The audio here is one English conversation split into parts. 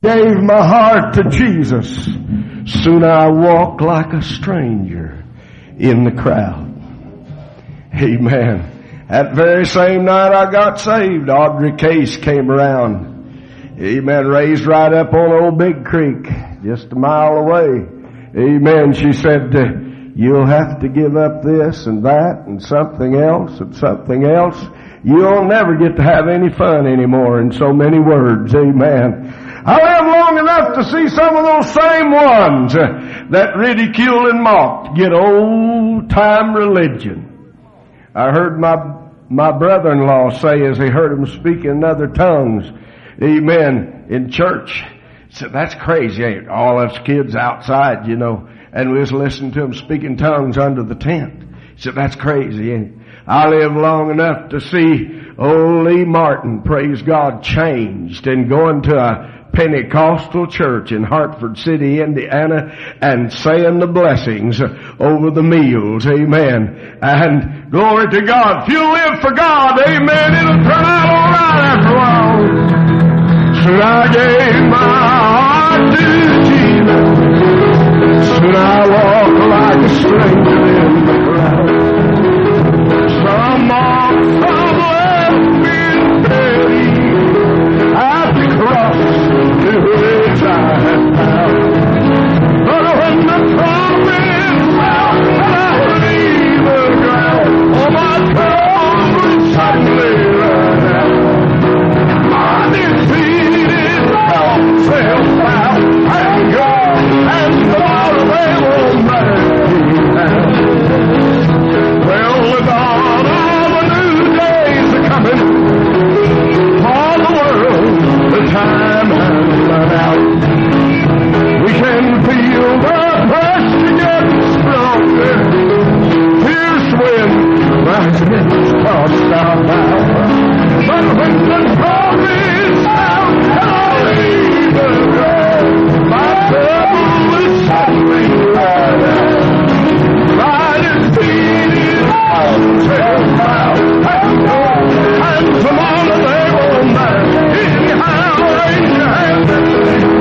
Gave my heart to Jesus. Soon I walked like a stranger in the crowd. Amen. That very same night I got saved, Audrey Case came around. Amen. Raised right up on Old Big Creek, just a mile away. Amen. She said, you'll have to give up this and that and something else and something else. You'll never get to have any fun anymore, in so many words. Amen. I lived long enough to see some of those same ones that ridicule and mocked get old-time religion. I heard my brother-in-law say as he heard him speak in other tongues, amen, in church, he said, that's crazy, ain't it? All us kids outside, you know, and we was listening to him speak in tongues under the tent. He said, that's crazy, ain't it? I lived long enough to see old Lee Martin, praise God, changed and going to a Pentecostal church in Hartford City, Indiana, and saying the blessings over the meals. Amen. And glory to God. If you live for God, amen, it'll turn out all right after a while. Soon I gave my heart to Jesus. Soon I walk like a stranger in the crowd. Some mock, some left me steady at the cross. Which I have found. But when the trumpet sounds and I leave the ground, all my troubles suddenly run out. My defeated self found and gone, and tomorrow they will marry me down. Well, with all the new days are coming, all the world, the time has run out. We can feel the pressure getting stronger. Fierce wind rising in the tossed our bow. But when the trumpet sounds and I leave the ground, my trouble will suddenly run out. My defeated arms will bow and go, and tomorrow they will marry. Anyhow, raise your hand and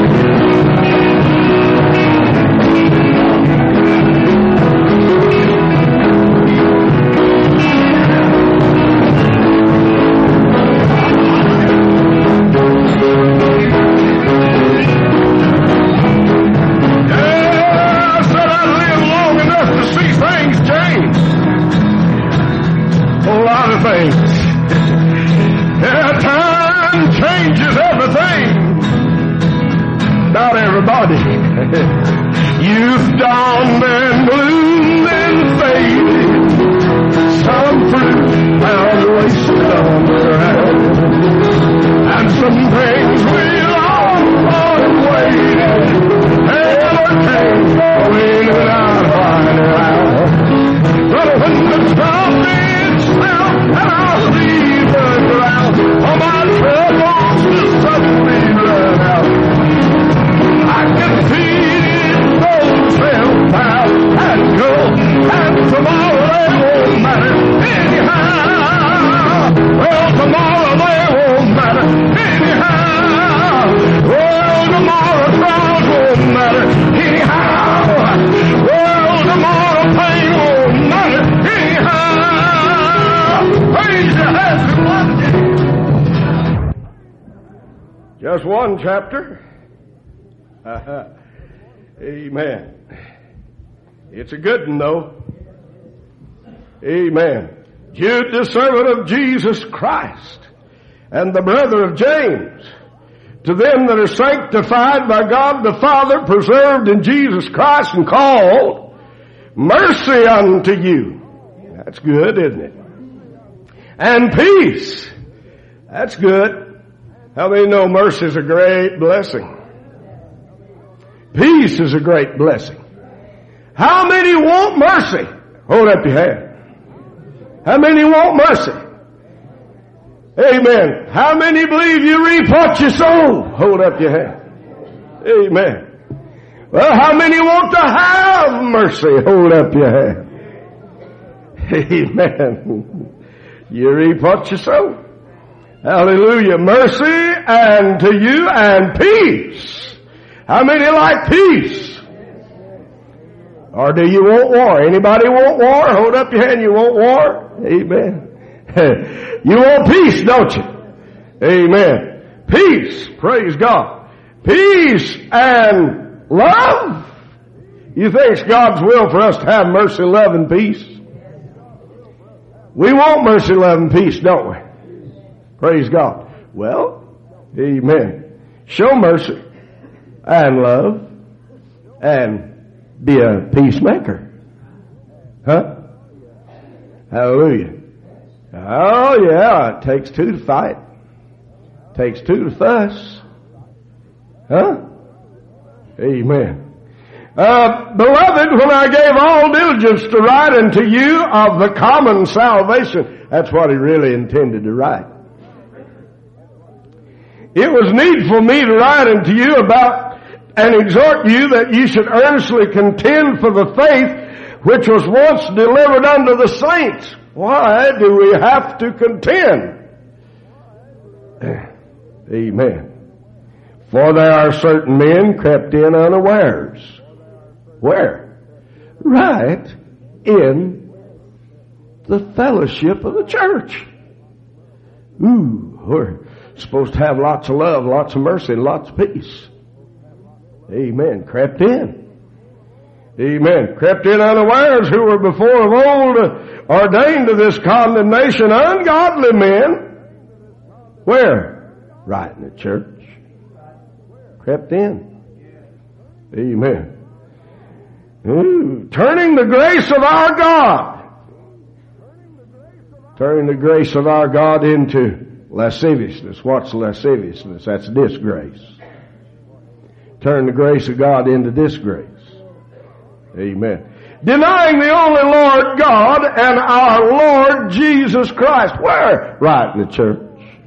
youth dawned and bloomed and faded. Some fruit found wasted on the ground, and some things we long for and waited never came. We knew not finding out. But when the trumpet sound and I leave the ground, all my troubles will suddenly run out. I can feel those will bow and go, and tomorrow they won't matter anyhow. Well, tomorrow they won't matter anyhow. Well, tomorrow trials won't matter anyhow. Well, tomorrow pain won't matter anyhow. Praise your hands. Just one chapter. Amen. It's a good one, though. Amen. Jude, the servant of Jesus Christ, and the brother of James, to them that are sanctified by God the Father, preserved in Jesus Christ, and called, mercy unto you. That's good, isn't it? And peace. That's good. How many know mercy is a great blessing? Peace is a great blessing. How many want mercy? Hold up your hand. How many want mercy? Amen. How many believe you reap what you sow? Hold up your hand. Amen. Well, how many want to have mercy? Hold up your hand. Amen. You reap what you sow. Hallelujah. Mercy and to you and peace. How many like peace? Or do you want war? Anybody want war? Hold up your hand. You want war? Amen. You want peace, don't you? Amen. Peace. Praise God. Peace and love. You think it's God's will for us to have mercy, love, and peace? We want mercy, love, and peace, don't we? Praise God. Well, amen. Show mercy and love and be a peacemaker. Huh? Hallelujah. Oh yeah, it takes two to fight. It takes two to fuss. Huh? Amen. Beloved, when I gave all diligence to write unto you of the common salvation, that's what he really intended to write. It was needful me to write unto you about and exhort you that you should earnestly contend for the faith which was once delivered unto the saints. Why do we have to contend? Amen. For there are certain men crept in unawares. Where? Right in the fellowship of the church. Ooh, we're supposed to have lots of love, lots of mercy, and lots of peace. Amen. Crept in. Amen. Crept in unawares, who were before of old ordained to this condemnation, ungodly men. Where? Right in the church. Crept in. Amen. Ooh, turning the grace of our God. Turning the grace of our God into lasciviousness. What's lasciviousness? That's disgrace. Turn the grace of God into disgrace. Amen. Denying the only Lord God and our Lord Jesus Christ. Where? Right in the church.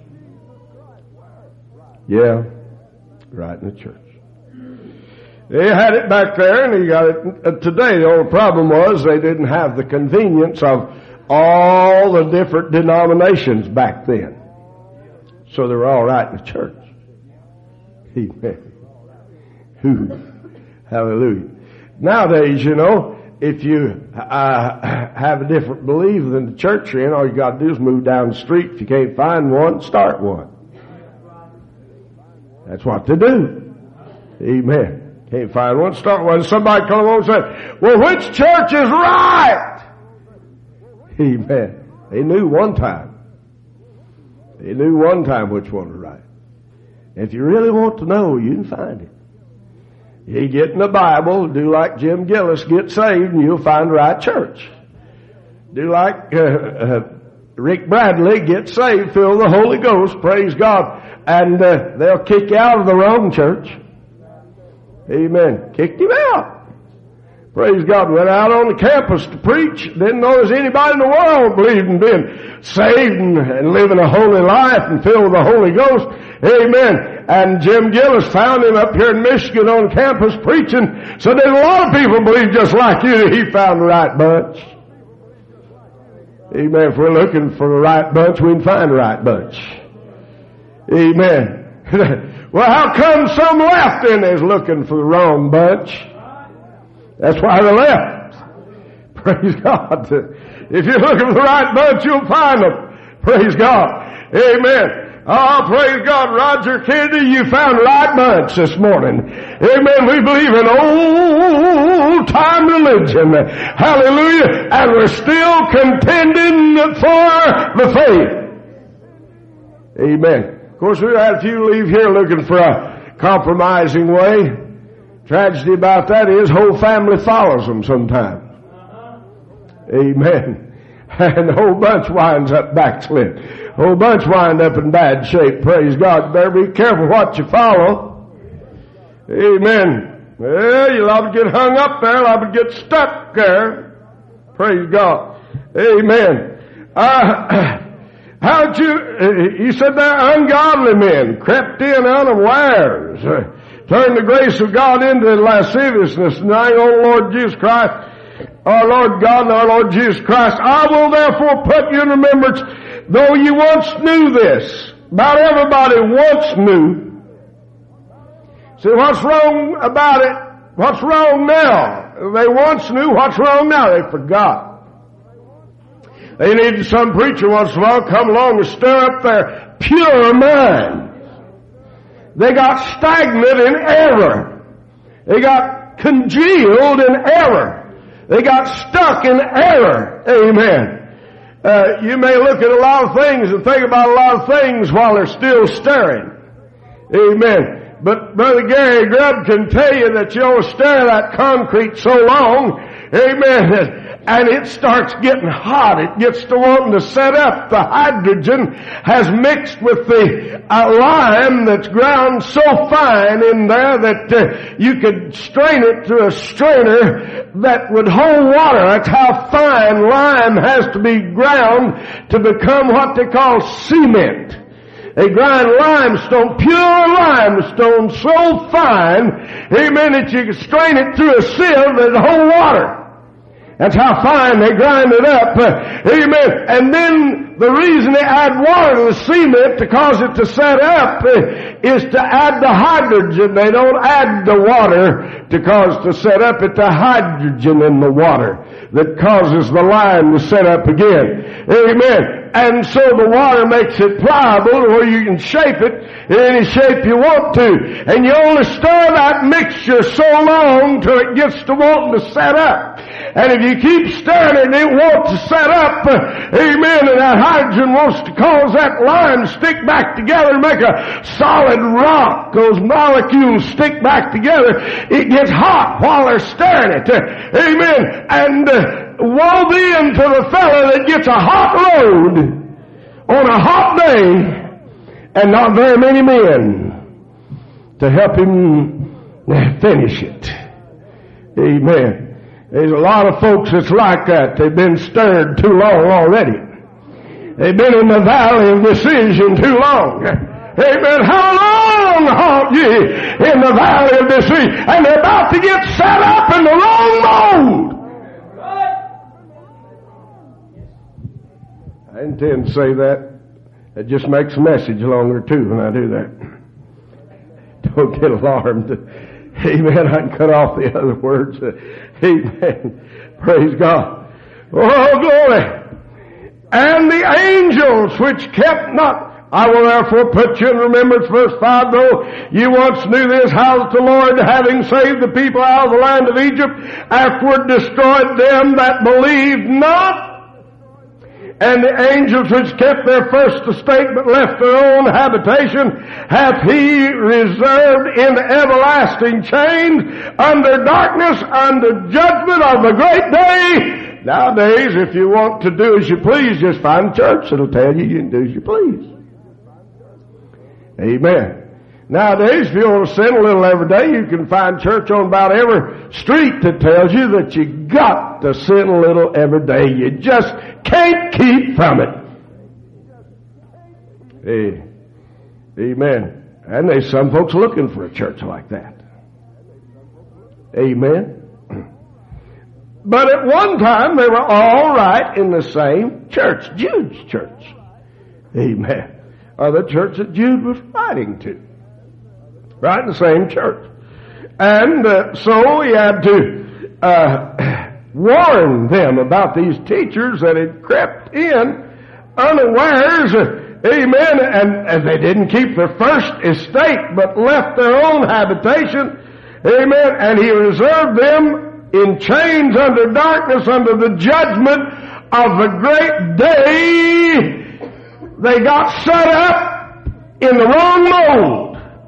Yeah, right in the church. They had it back there and he got it today. The only problem was they didn't have the convenience of all the different denominations back then. So they were all right in the church. Amen. Hallelujah. Nowadays, you know, if you have a different belief than the church you're in, all you got to do is move down the street. If you can't find one, start one. That's what to do. Amen. Can't find one, start one. Somebody come along and say, well, which church is right? Amen. They knew one time. They knew one time which one was right. If you really want to know, you can find it. You get in the Bible, do like Jim Gillis, get saved, and you'll find the right church. Do like Rick Bradley, get saved, fill the Holy Ghost, praise God, and they'll kick you out of the wrong church. Amen. Kicked him out. Praise God. Went out on the campus to preach. Didn't know there's anybody in the world believed in being saved and living a holy life and filled with the Holy Ghost. Amen. And Jim Gillis found him up here in Michigan on campus preaching. So there's a lot of people believe just like you that he found the right bunch. Amen. If we're looking for the right bunch, we can find the right bunch. Amen. Well, how come some left and is looking for the wrong bunch? That's why they left. Praise God. If you're looking for the right bunch, you'll find them. Praise God. Amen. Oh, praise God. Roger Kennedy, you found the right bunch this morning. Amen. We believe in old-time religion. Hallelujah. And we're still contending for the faith. Amen. Of course, we've had a few leave here looking for a compromising way. Tragedy about that is whole family follows them sometimes. Amen. And the whole bunch winds up backslid. Whole bunch wind up in bad shape. Praise God. Better be careful what you follow. Amen. Well, you'll liable to get hung up there, liable to get stuck there. Praise God. Amen. How'd you said they're ungodly men, crept in unawares, turned the grace of God into lasciviousness, denying our Lord Jesus Christ, our Lord God and our Lord Jesus Christ. I will therefore put you in remembrance, though you once knew this. About everybody once knew. See, what's wrong about it? What's wrong now? They once knew. What's wrong now? They forgot. They needed some preacher once in a while come along and stir up their pure minds. They got stagnant in error. They got congealed in error. They got stuck in error. Amen. You may look at a lot of things and think about a lot of things while they're still stirring. Amen. But Brother Gary Grubb can tell you that you'll stir that concrete so long, amen, and it starts getting hot. It gets to wanting to set up. The hydrogen has mixed with the lime that's ground so fine in there that you could strain it through a strainer that would hold water. That's how fine lime has to be ground to become what they call cement. They grind limestone, pure limestone, so fine, amen, that you can strain it through a sieve that hold water. That's how fine they grind it up. Amen. And then the reason they add water to the cement to cause it to set up is to add the hydrogen. They don't add the water to cause to set up. It's the hydrogen in the water that causes the lime to set up again. Amen. And so the water makes it pliable to where you can shape it in any shape you want to. And you only stir that mixture so long till it gets to wanting to set up. And if you keep stirring it, it wants to set up, amen, and that hydrogen wants to cause that lime stick back together and make a solid rock. Those molecules stick back together. It gets hot while they're stirring it. Amen. And woe then to the fellow that gets a hot load on a hot day and not very many men to help him finish it. Amen. There's a lot of folks that's like that. They've been stirred too long already. They've been in the valley of decision too long. Amen. How long halt ye in the valley of decision? And they're about to get set up in the wrong mode. I intend to say that. It just makes the message longer too when I do that. Don't get alarmed. Amen. I can cut off the other words. Amen. Praise God. Oh, glory. And the angels which kept not. I will therefore put you in remembrance, verse 5, though you once knew this, how the Lord, having saved the people out of the land of Egypt, afterward destroyed them that believed not. And the angels which kept their first estate but left their own habitation hath he reserved in everlasting chains under darkness, under judgment of the great day. Nowadays, if you want to do as you please, just find a church that'll tell you can do as you please. Amen. Nowadays, if you want to sin a little every day, you can find church on about every street that tells you that you got to sin a little every day. You just can't keep from it. Amen. And there's some folks looking for a church like that. Amen. But at one time, they were all right in the same church, Jude's church. Amen. Or the church that Jude was writing to. Right in the same church. And so he had to warn them about these teachers that had crept in unawares, amen, and they didn't keep their first estate but left their own habitation, amen, and he reserved them in chains under darkness under the judgment of the great day. They got set up in the wrong mold.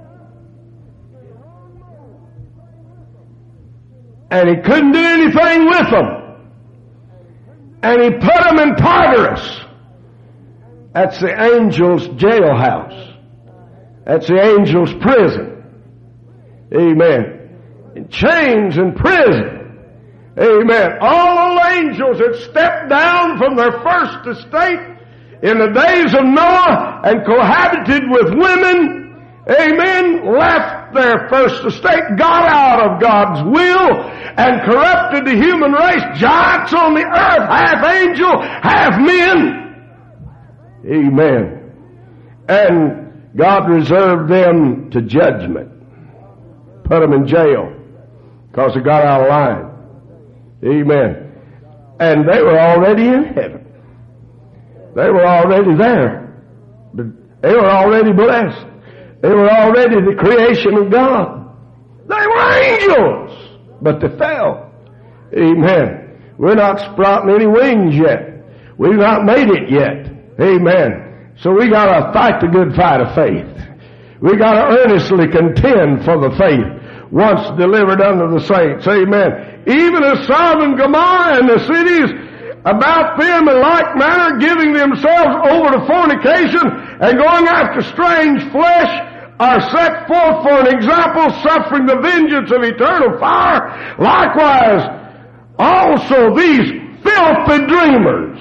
And he couldn't do anything with them. And he put them in Tartarus. That's the angel's jailhouse. That's the angel's prison. Amen. In chains in prison. Amen. All the angels that stepped down from their first estate in the days of Noah and cohabited with women, amen, left their first estate, got out of God's will, and corrupted the human race, giants on the earth, half angel, half men. Amen. And God reserved them to judgment. Put them in jail because they got out of line. Amen. And they were already in heaven. They were already there. They were already blessed. They were already the creation of God. They were angels, but they fell. Amen. We're not sprouting any wings yet. We've not made it yet. Amen. So we got to fight the good fight of faith. We got to earnestly contend for the faith once delivered unto the saints. Amen. Even as Sodom and Gomorrah and the cities about them in like manner, giving themselves over to fornication and going after strange flesh, are set forth for an example, suffering the vengeance of eternal fire. Likewise, also these filthy dreamers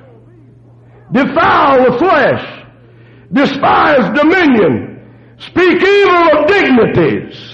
defile the flesh, despise dominion, speak evil of dignities.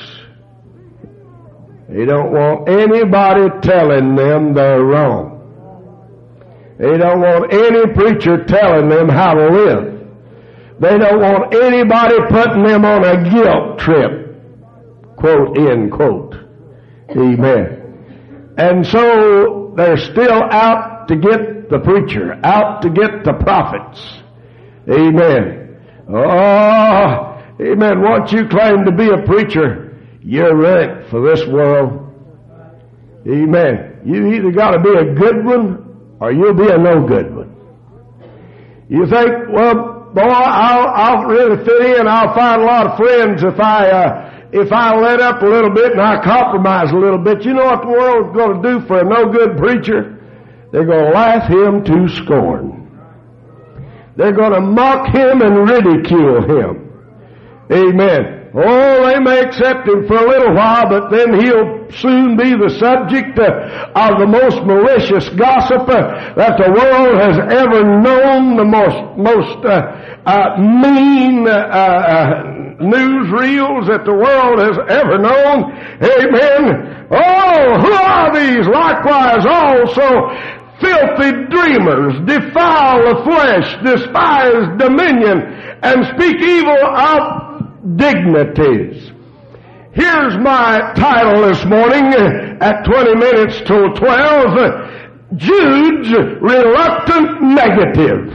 They don't want anybody telling them they're wrong. They don't want any preacher telling them how to live. They don't want anybody putting them on a guilt trip. Quote, end quote. Amen. And so they're still out to get the preacher, out to get the prophets. Amen. Oh, amen. Once you claim to be a preacher, you're right for this world. Amen. You either got to be a good one or you'll be a no good one. You think, well, boy, I'll really fit in. I'll find a lot of friends if I let up a little bit and I compromise a little bit. You know what the world's going to do for a no good preacher? They're going to laugh him to scorn. They're going to mock him and ridicule him. Amen. Oh, they may accept him for a little while, but then he'll soon be the subject of the most malicious gossip that the world has ever known, the most mean newsreels that the world has ever known. Amen. Oh, who are these? Likewise also filthy dreamers, defile the flesh, despise dominion, and speak evil of dignities. Here's my title this morning at 20 minutes till 12. Jude's reluctant negative.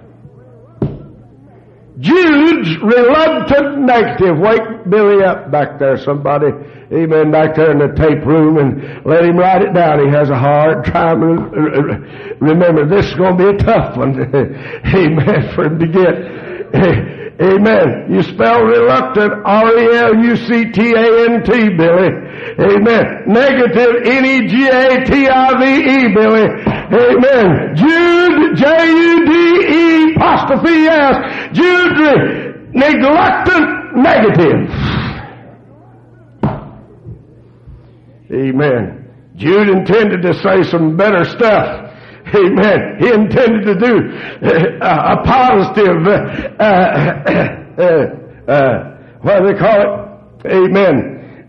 Jude's reluctant negative. Wake Billy up back there, somebody. Amen. Back there in the tape room and let him write it down. He has a hard time. Remember, this is going to be a tough one. Amen. For him to get. Amen. You spell reluctant, R-E-L-U-C-T-A-N-T, Billy. Amen. Negative, N-E-G-A-T-I-V-E, Billy. Amen. Jude, J-U-D-E, apostrophe S. Jude, neglectant, negative. Amen. Jude intended to say some better stuff. Amen. He intended to do a positive, what do they call it? Amen.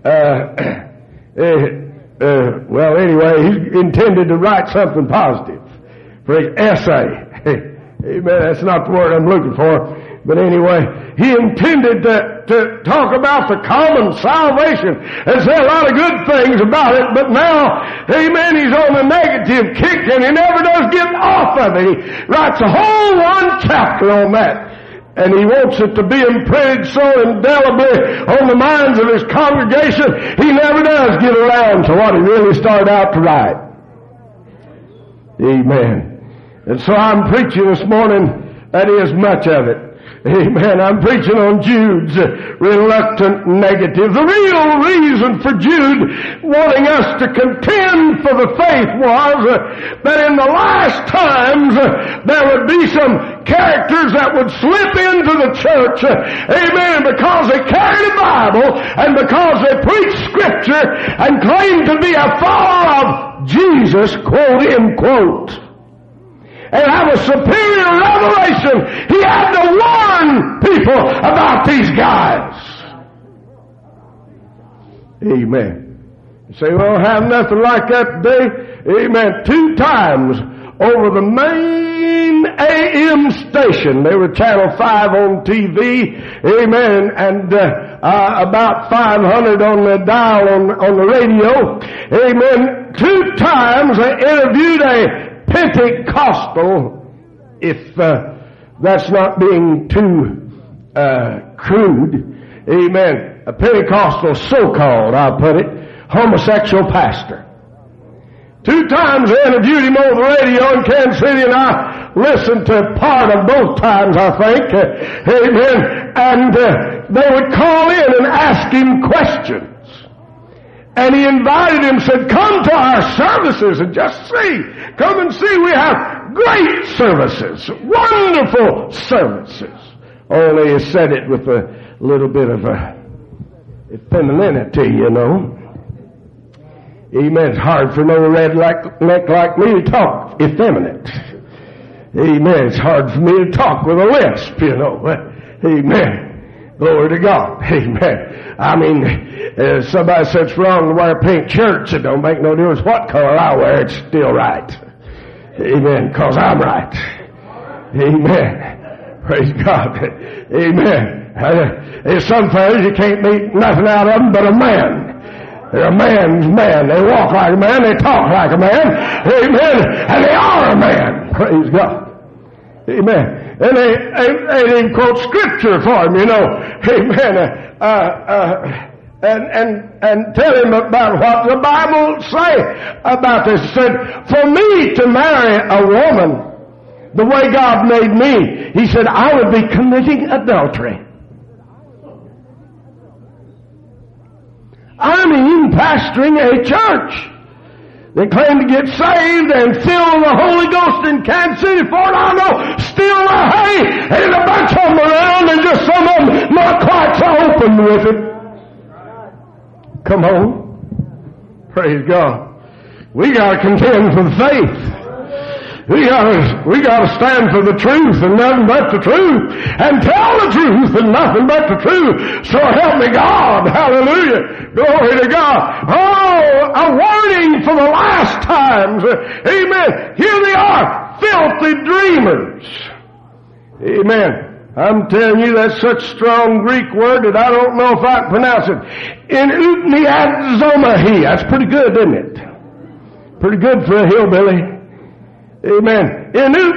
Well, anyway, he intended to write something positive for his essay. Amen. That's not the word I'm looking for. But anyway, he intended to talk about the common salvation and say a lot of good things about it, but now, amen, he's on a negative kick and he never does get off of it. He writes a whole one chapter on that. And he wants it to be imprinted so indelibly on the minds of his congregation, he never does get around to what he really started out to write. Amen. And so I'm preaching this morning, that is much of it. Amen. I'm preaching on Jude's reluctant negative. The real reason for Jude wanting us to contend for the faith was that in the last times there would be some characters that would slip into the church. Amen. Because they carried a Bible and because they preached Scripture and claimed to be a follower of Jesus, quote, end quote, and have a superior revelation. He had to warn people about these guys. Amen. You say, well, have nothing like that today. Amen. 2 times over the main AM station. They were Channel 5 on TV. Amen. And about 500 on the dial on the radio. Amen. 2 times they interviewed a Pentecostal, if that's not being too crude. Amen. A Pentecostal, so-called, I'll put it, homosexual pastor. 2 times they interviewed him over the radio in Kansas City, and I listened to part of both times, I think. Amen. And they would call in and ask him questions. And he invited him, said, come to our services and just see. Come and see. We have great services. Wonderful services. Only he said it with a little bit of femininity, you know. Amen. It's hard for no redneck like me to talk effeminate. Amen. It's hard for me to talk with a lisp, you know. Amen. Glory to God. Amen. I mean, somebody says it's wrong to wear pink shirts. It don't make no difference what color I wear. It's still right. Amen. 'Cause I'm right. Amen. Praise God. Amen. There's some fellas you can't make nothing out of them but a man. They're a man's man. They walk like a man. They talk like a man. Amen. And they are a man. Praise God. Amen. And they even quote scripture for him, you know. Amen. And tell him about what the Bible say about this. It said, for me to marry a woman the way God made me, he said, I would be committing adultery. I mean, pastoring a church. They claim to get saved and fill the Holy Ghost in Kansas City, for all I know, still the hay, and there's a bunch of them around, and just some of them not quite so open with it. Come on. Praise God. We gotta contend for the faith. We gotta stand for the truth and nothing but the truth, and tell the truth and nothing but the truth. So help me God. Hallelujah. Glory to God. Oh, a warning for the last times. Amen. Here they are, filthy dreamers. Amen. I'm telling you, that's such a strong Greek word that I don't know if I can pronounce it. In Utniadzomahi. That's pretty good, isn't it? Pretty good for a hillbilly. Amen.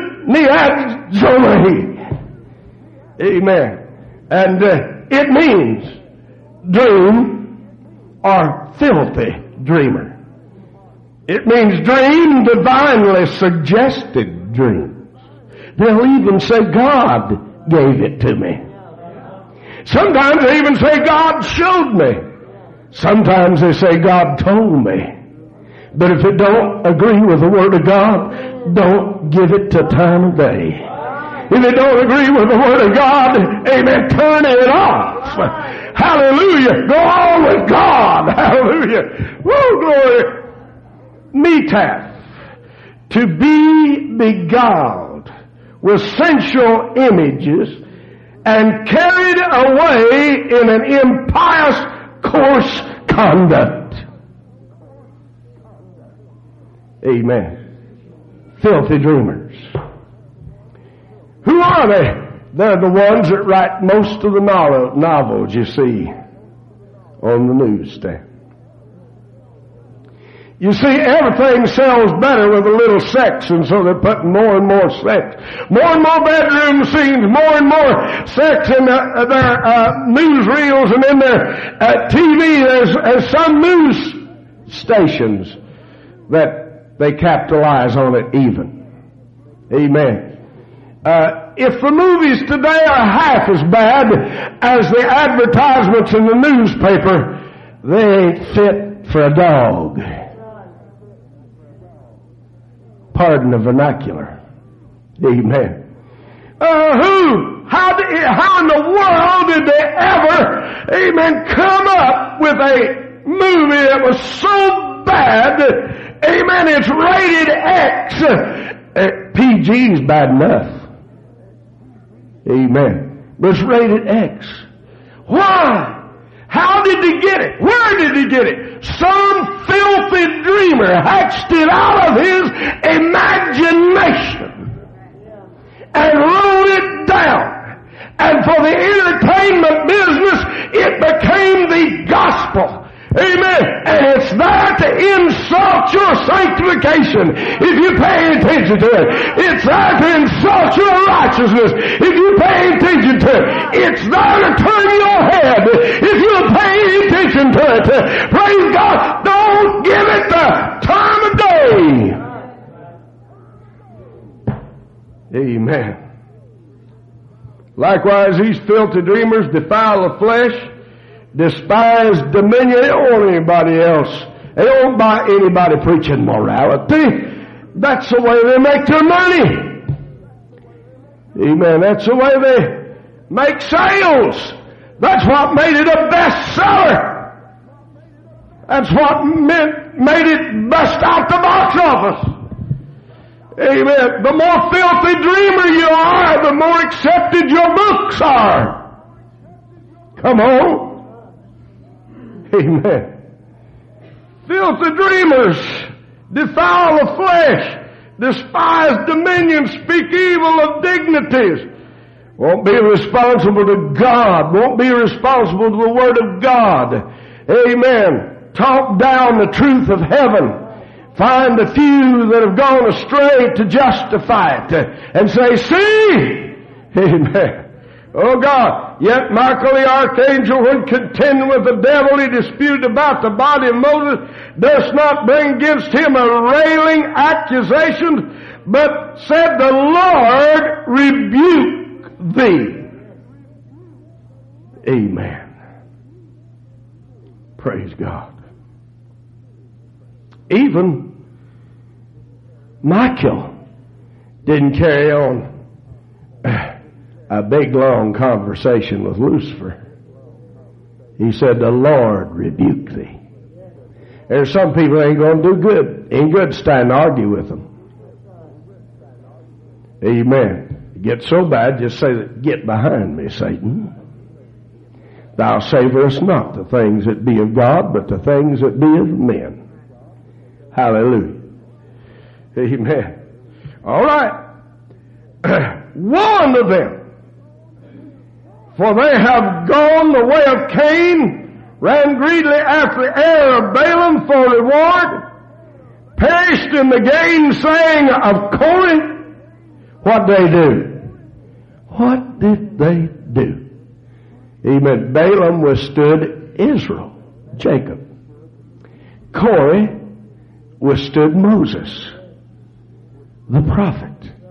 Zomahi. Amen. And it means dream or filthy dreamer. It means dream, divinely suggested dreams. They'll even say God gave it to me. Sometimes they even say God showed me. Sometimes they say God told me. But if it don't agree with the Word of God, don't give it to time of day. If it don't agree with the Word of God, amen, turn it off. Hallelujah. Go on with God. Hallelujah. Woo, glory. Metaph. To be beguiled with sensual images and carried away in an impious coarse conduct. Amen. Filthy dreamers. Who are they? They're the ones that write most of the novels you see on the newsstand. You see, everything sells better with a little sex, and so they're putting more and more sex. More and more bedroom scenes, more and more sex in their newsreels and in their TV. There's some news stations that they capitalize on it even. Amen. If the movies today are half as bad as the advertisements in the newspaper, they ain't fit for a dog. Pardon the vernacular. Amen. How in the world did they ever, amen, come up with a movie that was so bad, amen, it's rated X. PG is bad enough. Amen. But it's rated X. Why? How did he get it? Where did he get it? Some filthy dreamer hatched it out of his imagination. and wrote it down. And for the entertainment business, it became the gospel. Amen. And it's there to insult your sanctification if you pay attention to it. It's there to insult your righteousness if you pay attention to it. It's there to turn your head if you pay attention to it. Praise God. Don't give it the time of day. Amen. Likewise, these filthy dreamers defile the flesh, despise dominion. They don't want anybody else. They don't buy anybody preaching morality. That's the way they make their money. Amen. That's the way they make sales. That's what made it a bestseller. That's what made it bust out the box office. Amen. The more filthy dreamer you are, the more accepted your books are. Come on. Amen. Filthy dreamers defile the flesh, despise dominion, speak evil of dignities, won't be responsible to God, won't be responsible to the Word of God. Amen. Talk down the truth of heaven. Find the few that have gone astray to justify it and say, see? Amen. Oh God, yet Michael the archangel, when contending with the devil, he disputed about the body of Moses, durst not bring against him a railing accusation, but said, the Lord rebuke thee. Amen. Praise God. Even Michael didn't carry on a big long conversation with Lucifer. He said, the Lord rebuke thee. There's some people ain't going to do good. Ain't good to stand and argue with them. Amen. It gets so bad, just say, get behind me, Satan. Thou savorest not the things that be of God, but the things that be of men. Hallelujah. Amen. All right. Woe unto them, for they have gone the way of Cain, ran greedily after the heir of Balaam for reward, perished in the gainsaying of Corinth. What did they do? What did they do? Amen. Balaam withstood Israel, Jacob. Corey withstood Moses, the prophet.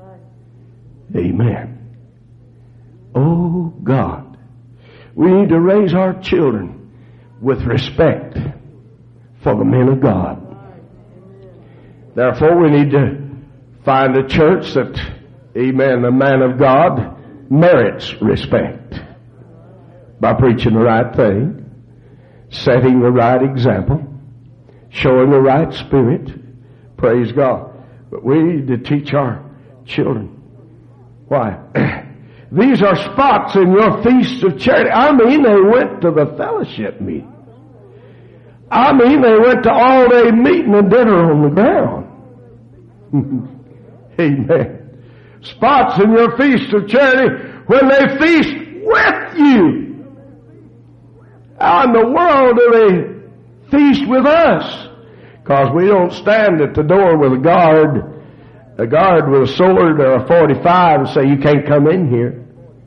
Amen. Oh God, we need to raise our children with respect for the men of God. Therefore, we need to find a church that, amen, the man of God merits respect by preaching the right thing, setting the right example, showing the right spirit. Praise God. But we need to teach our children. Why? These are spots in your feast of charity. I mean, they went to the fellowship meeting. I mean, they went to all-day meeting and dinner on the ground. Amen. Spots in your feast of charity when they feast with you. How in the world do they feast with us? Because we don't stand at the door with a guard with a sword or a 45 and say, you can't come in here.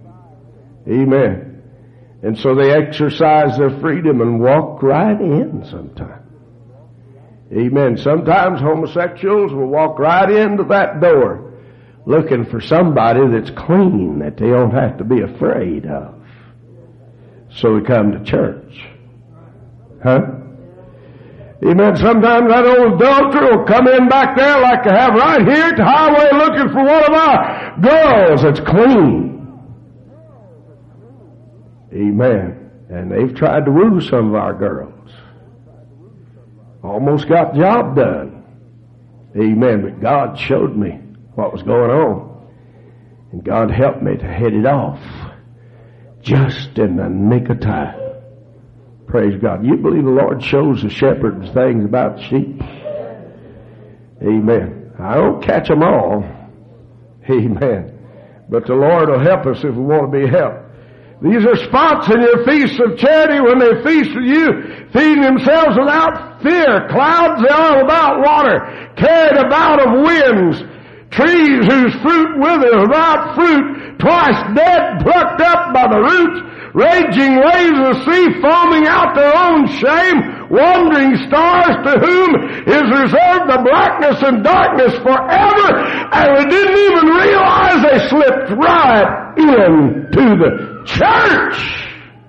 Amen. And so they exercise their freedom and walk right in sometimes. Amen. Sometimes homosexuals will walk right into that door looking for somebody that's clean that they don't have to be afraid of. So we come to church. Huh? Amen. Sometimes that old adulterer will come in back there like they have right here at the highway looking for one of our girls that's clean. Amen. And they've tried to woo some of our girls. Almost got the job done. Amen. But God showed me what was going on. And God helped me to head it off just in the nick of time. Praise God. You believe the Lord shows the shepherds things about the sheep? Amen. I don't catch them all. Amen. But the Lord will help us if we want to be helped. These are spots in your feasts of charity when they feast with you, feeding themselves without fear. Clouds they are without water, carried about of winds. Trees whose fruit wither without fruit, twice dead, plucked up by the roots. Raging waves of the sea, foaming out their own shame. Wandering stars to whom is reserved the blackness and darkness forever. And we didn't even realize they slipped right into the church.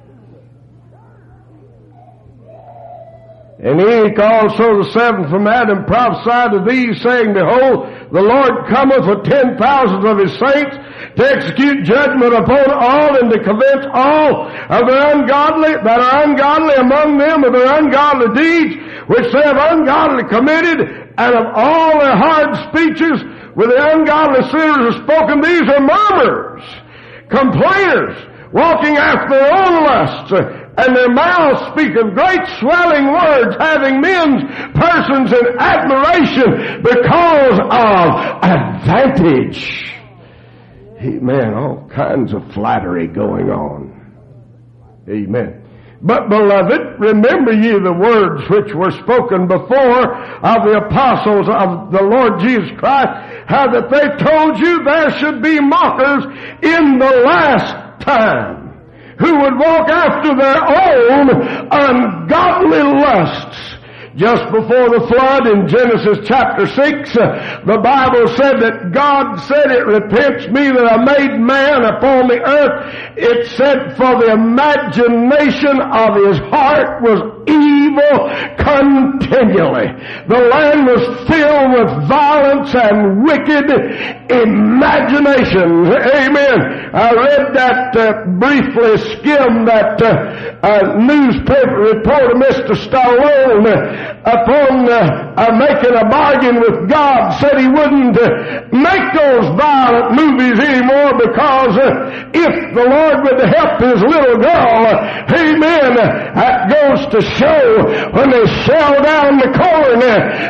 And Enoch also the seventh from Adam prophesied to these, saying, Behold, the Lord cometh with 10,000 of his saints to execute judgment upon all and to convince all of the ungodly that are ungodly among them of their ungodly deeds which they have ungodly committed, and of all their hard speeches with the ungodly sinners have spoken. These are murmurers, complainers, walking after their own lusts, and their mouths speak of great swelling words, having men's persons in admiration because of advantage. Amen. All kinds of flattery going on. Amen. But, beloved, remember ye the words which were spoken before of the apostles of the Lord Jesus Christ, how that they told you there should be mockers in the last time, who would walk after their own ungodly lusts. Just before the flood in Genesis chapter 6, the Bible said that God said, It repents me that I made man upon the earth. It said, for the imagination of his heart was evil continually. The land was filled with violence and wicked imaginations. Amen. I read that, briefly skimmed that newspaper report of Mr. Stallone upon making a bargain with God, said he wouldn't make those violent movies anymore because if the Lord would help his little girl, amen, that goes to show when they shell down the corn,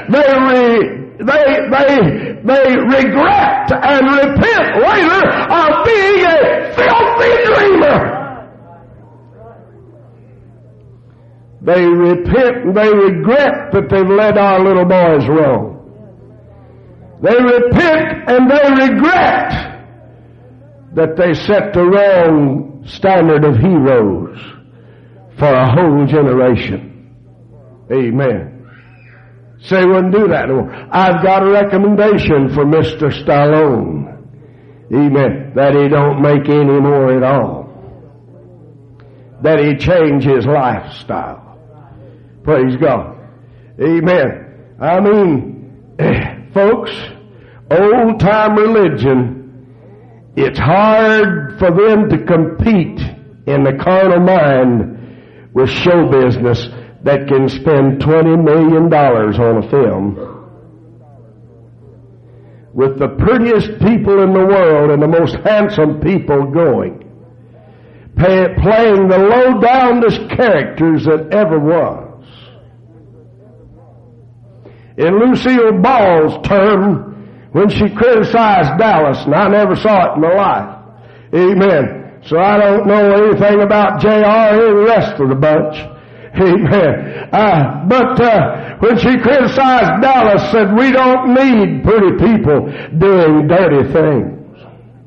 they regret and repent later of being a filthy dreamer. They repent and they regret that they've led our little boys wrong. They repent and they regret that they set the wrong standard of heroes for a whole generation. Amen. Say, wouldn't do that anymore. I've got a recommendation for Mr. Stallone. Amen. That he don't make any more at all. That he change his lifestyle. Praise God. Amen. I mean, folks, old-time religion, it's hard for them to compete in the carnal mind with show business that can spend $20 million on a film. With the prettiest people in the world and the most handsome people going. Playing the low-downest characters that ever was. In Lucille Ball's term, when she criticized Dallas, and I never saw it in my life. Amen. So I don't know anything about J.R. or the rest of the bunch. Amen. But when she criticized Dallas, said we don't need pretty people doing dirty things.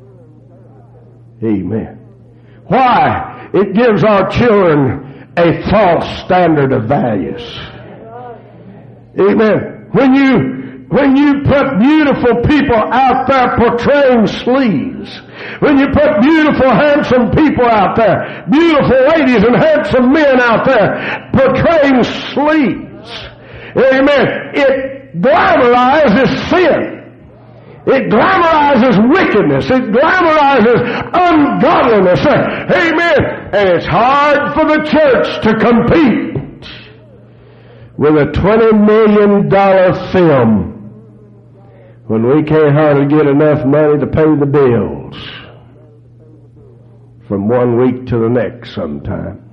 Amen. Why? It gives our children a false standard of values. Amen. When you put beautiful people out there portraying sleaze, when you put beautiful, handsome people out there, beautiful ladies and handsome men out there portraying sleaze, amen, it glamorizes sin. It glamorizes wickedness. It glamorizes ungodliness. Amen. And it's hard for the church to compete with a $20 million film when we can't hardly get enough money to pay the bills from one week to the next sometime.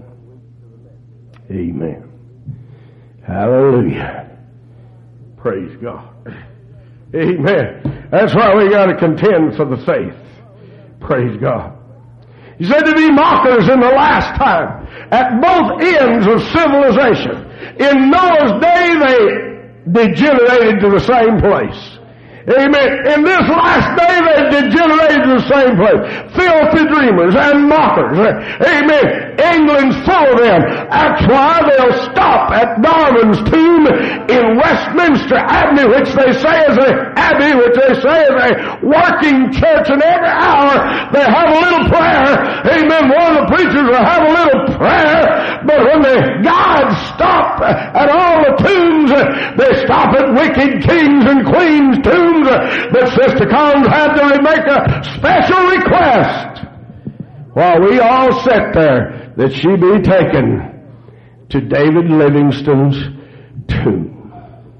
Amen. Hallelujah. Praise God. Amen. That's why we got to contend for the faith. Praise God. He said to be mockers in the last time at both ends of civilization. In Noah's day, they degenerated to the same place. Amen. In this last day, they degenerated to the same place. Filthy dreamers and mockers. Amen. England's full of them. That's why they'll stop at Darwin's tomb in Westminster Abbey, which they say is a working church, and every hour they have a little prayer. Amen. One of the preachers will have a little prayer, but when the gods stop at all the tombs, they stop at wicked kings and queens' tombs. But Sister Collins had to make a special request while we all sat there that she be taken to David Livingstone's tomb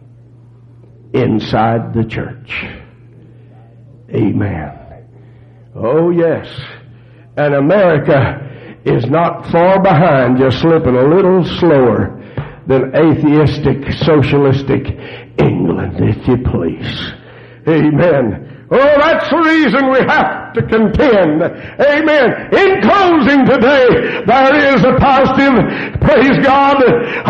inside the church. Amen. Oh yes. And America is not far behind, just slipping a little slower than atheistic, socialistic England, if you please. Amen. Oh, that's the reason we have to contend. Amen. In closing today, there is a positive. Praise God.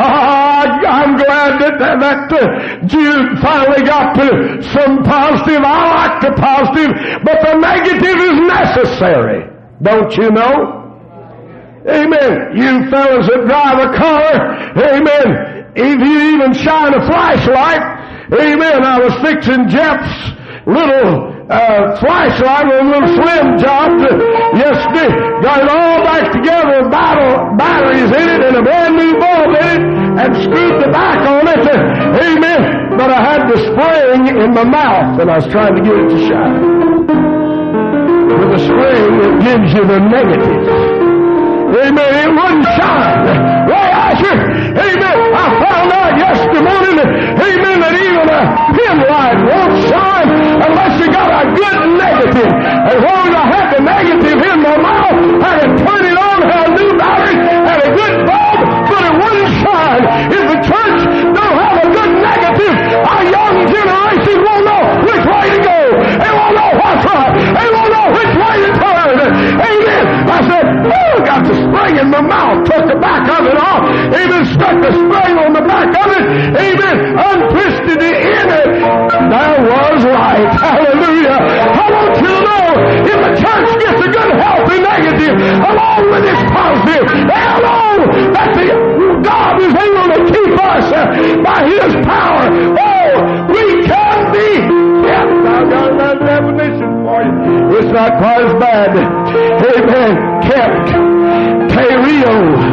I'm glad that Jude finally got to some positive. I like the positive, but the negative is necessary. Don't you know? Amen. You fellas that drive a car, amen. If you even shine a flashlight, amen. I was fixing Jeff's little flashlight with a little slim job yesterday. Got it all back together with batteries in it and a brand new bulb in it and screwed the back on it. Amen. But I had the spring in my mouth and I was trying to get it to shine. With the spring, it gives you the negative. Amen. It wouldn't shine. Why, Asher? Amen. I found out yesterday morning that, amen, that even a pin light won't shine unless you got a good negative. As long as I had the negative in my mouth, I could turn it on, had a new battery, had a good bulb, but it wouldn't shine. If the church don't have a good negative, our young generation won't know which way to go. They won't know what's right. They won't know which way to turn. Amen. I said, oh, got the spring in my mouth, took the back of it off. Amen. Stuck the spring on the back of it. Amen. Untwisted it in it. There was light. Hallelujah. I want you to know, if the church gets a good healthy negative along with its positive, they'll know that God is able to keep us by His power. Oh, we can be kept. I've got another definition for you. It's not quite as bad. Amen. Kept. Terio.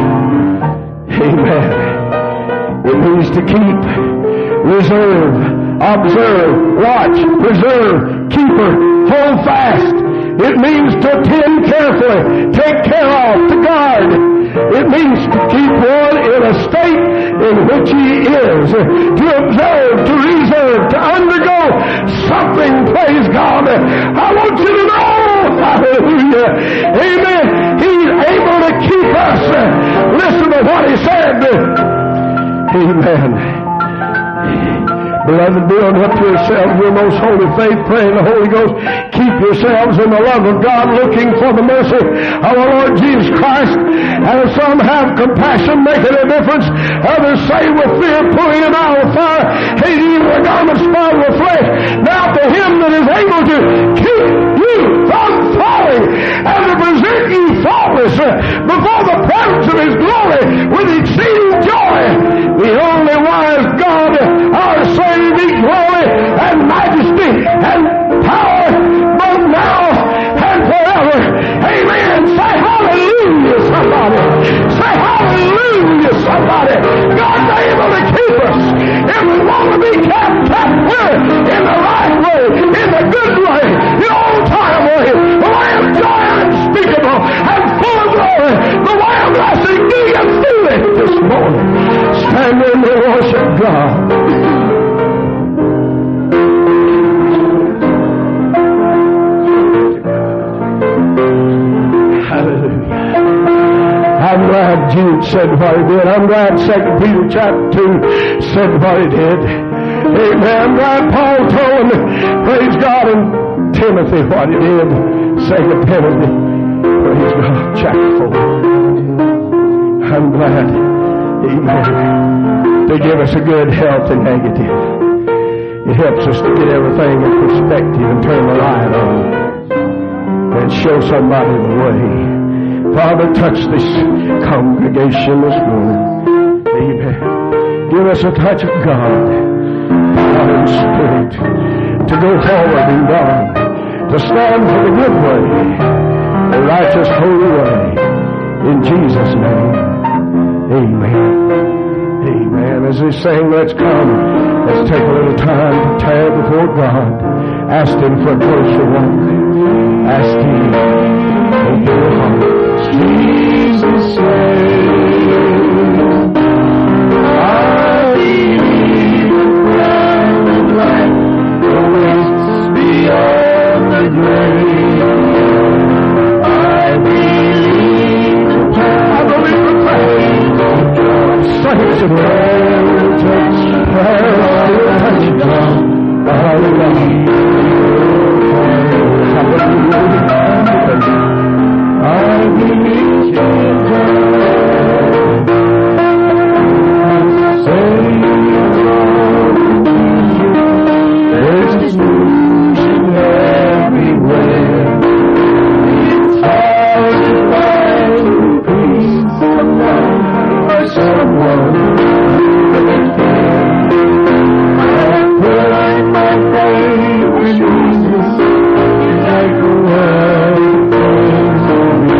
Amen. It means to keep, reserve, observe, watch, preserve, keeper, hold fast. It means to attend carefully, take care of, to guard. It means to keep one in a state in which he is, to observe, to reserve, to undergo something, praise God. I want you to know, hallelujah, amen, He's able to keep us. Listen to what He said. Amen. Beloved, build up yourselves your most holy faith, pray in the Holy Ghost. Keep yourselves in the love of God, looking for the mercy of our Lord Jesus Christ. And some have compassion, making a difference. Others say with fear, pulling them out of fire, hating even the garments spotted with flesh. Now to Him that is able to keep you from falling and to present you faultless before the presence of His glory with exceeding joy. The only wise God, our Savior, be glory and majesty and power both now and forever. Amen. Say hallelujah, somebody. Say hallelujah, somebody. God's able to keep us. If we want to be kept in the right way, in the good way, the old-time way, the way of joy unspeakable and full of glory, the way of blessing. Do you feel it this morning? Stand in and worship God. I'm glad Jude said what he did. I'm glad 2 Peter chapter 2 said what he did. Amen. I'm glad Paul told him, praise God, and Timothy what he did. Sang a penalty. Praise God. Chapter 4. I'm glad, amen, to give us a good health and negative. It helps us to get everything in perspective and turn the light on and show somebody the way. Father, touch this congregation this morning. Amen. Give us a touch of God, God and Spirit, to go forward in God, to stand for the good way, the righteous, holy way. In Jesus' name, amen. Amen. As they sing, let's come. Let's take a little time to tear before God. Ask Him for a closer walk. Ask Him, open your heart. Jesus said, I believe the crown of life awaits beyond the grave. I believe the crown of saints and prayer will touch, prayer will touch God. Hallelujah. I believe Jesus. There's exclusion everywhere. It's hard to find peace of mind for someone. I put my faith in Jesus to take away things from me.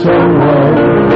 someone